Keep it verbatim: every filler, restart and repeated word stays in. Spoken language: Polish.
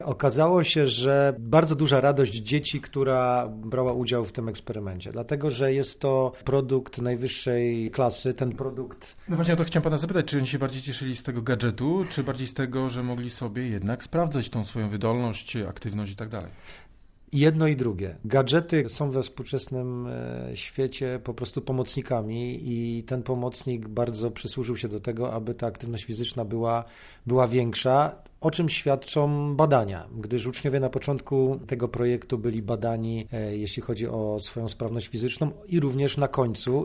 Okazało się, że bardzo duża radość dzieci, która brała udział w tym eksperymencie, dlatego że jest to produkt najwyższej klasy, ten produkt... No właśnie o to chciałem pana zapytać, czy oni się bardziej cieszyli z tego gadżetu, czy bardziej z tego, że mogli sobie jednak sprawdzać tą swoją wydolność, aktywność i tak dalej? Jedno i drugie. Gadżety są we współczesnym świecie po prostu pomocnikami i ten pomocnik bardzo przysłużył się do tego, aby ta aktywność fizyczna była, była większa, o czym świadczą badania, gdyż uczniowie na początku tego projektu byli badani, jeśli chodzi o swoją sprawność fizyczną i również na końcu